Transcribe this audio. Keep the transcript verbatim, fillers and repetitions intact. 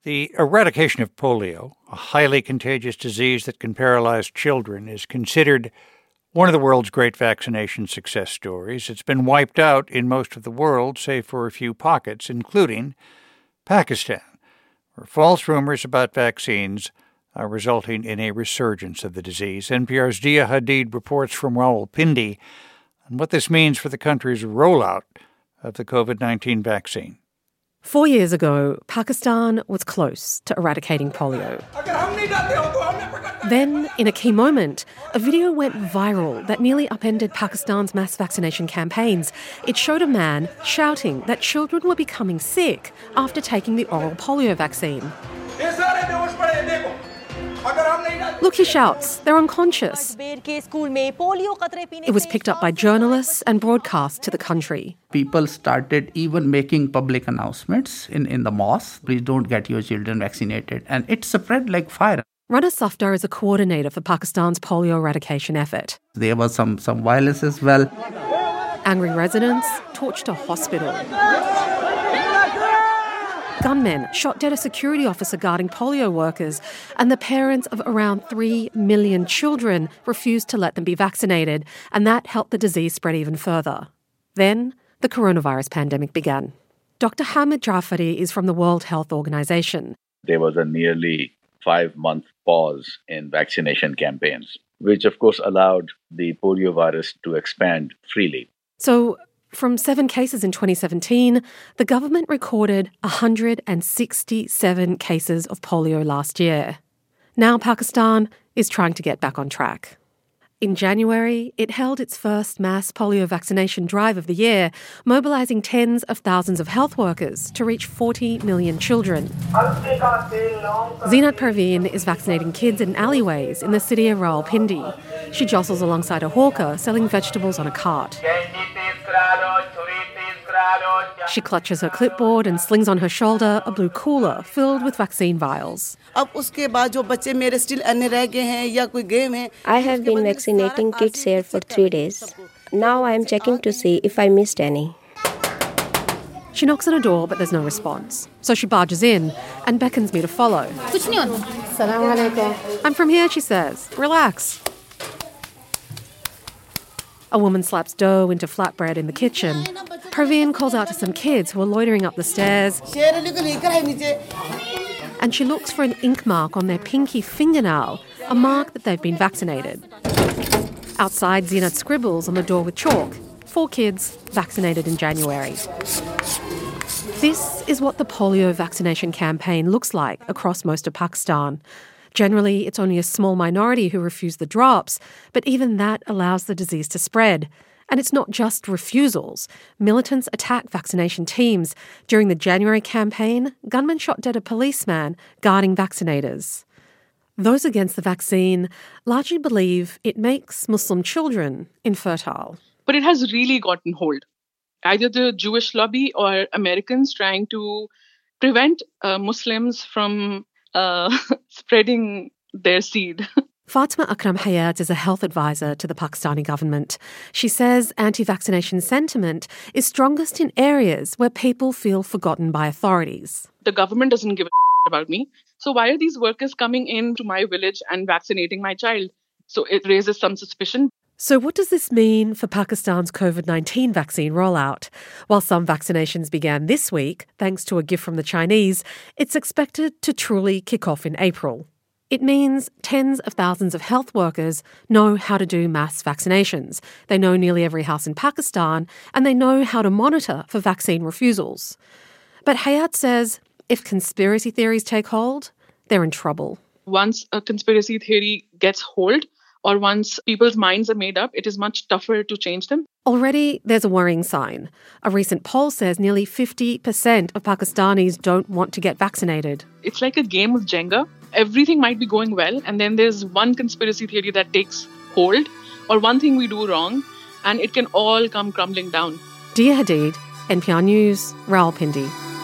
The eradication of polio, a highly contagious disease that can paralyze children, is considered one of the world's great vaccination success stories. It's been wiped out in most of the world, save for a few pockets, including Pakistan, where false rumors about vaccines are resulting in a resurgence of the disease. N P R's Dia Hadid reports from Rawalpindi on what this means for the country's rollout of the covid nineteen vaccine. Four years ago, Pakistan was close to eradicating polio. Then, in a key moment, a video went viral that nearly upended Pakistan's mass vaccination campaigns. It showed a man shouting that children were becoming sick after taking the oral polio vaccine. Look, he shouts, they're unconscious. It was picked up by journalists and broadcast to the country. People started even making public announcements in, in the mosque, please don't get your children vaccinated. And it spread like fire. Rana Safdar is a coordinator for Pakistan's polio eradication effort. There was some, some violence as well. Angry residents torched a hospital. Gunmen shot dead a security officer guarding polio workers, and the parents of around three million children refused to let them be vaccinated, and that helped the disease spread even further. Then, the coronavirus pandemic began. Doctor Hamid Jafari is from the World Health Organization. There was a nearly five-month pause in vaccination campaigns, which of course allowed the polio virus to expand freely. So, from seven cases in twenty seventeen, the government recorded one hundred sixty-seven cases of polio last year. Now Pakistan is trying to get back on track. In January, it held its first mass polio vaccination drive of the year, mobilising tens of thousands of health workers to reach forty million children. Zeenat Parveen is vaccinating kids in alleyways in the city of Rawalpindi. She jostles alongside a hawker selling vegetables on a cart. She clutches her clipboard and slings on her shoulder a blue cooler filled with vaccine vials. I have been vaccinating kids here for three days. Now I am checking to see if I missed any. She knocks on a door, but there's no response. So she barges in and beckons me to follow. I'm from here, she says. Relax. A woman slaps dough into flatbread in the kitchen. Parveen calls out to some kids who are loitering up the stairs. And she looks for an ink mark on their pinky fingernail, a mark that they've been vaccinated. Outside, Zeenat scribbles on the door with chalk. Four kids vaccinated in January. This is what the polio vaccination campaign looks like across most of Pakistan. Generally, it's only a small minority who refuse the drops, but even that allows the disease to spread. And it's not just refusals. Militants attack vaccination teams. During the January campaign, gunmen shot dead a policeman guarding vaccinators. Those against the vaccine largely believe it makes Muslim children infertile. But it has really gotten hold. Either the Jewish lobby or Americans trying to prevent uh, Muslims from uh, spreading their seed. Fatima Akram Hayat is a health advisor to the Pakistani government. She says anti-vaccination sentiment is strongest in areas where people feel forgotten by authorities. The government doesn't give a about me. So why are these workers coming into my village and vaccinating my child? So it raises some suspicion. So what does this mean for Pakistan's covid nineteen vaccine rollout? While some vaccinations began this week, thanks to a gift from the Chinese, it's expected to truly kick off in April. It means tens of thousands of health workers know how to do mass vaccinations. They know nearly every house in Pakistan, and they know how to monitor for vaccine refusals. But Hayat says if conspiracy theories take hold, they're in trouble. Once a conspiracy theory gets hold, or once people's minds are made up, it is much tougher to change them. Already, there's a worrying sign. A recent poll says nearly fifty percent of Pakistanis don't want to get vaccinated. It's like a game of Jenga. Everything might be going well, and then there's one conspiracy theory that takes hold, or one thing we do wrong, and it can all come crumbling down. Dia Hadid, N P R News, Rawalpindi.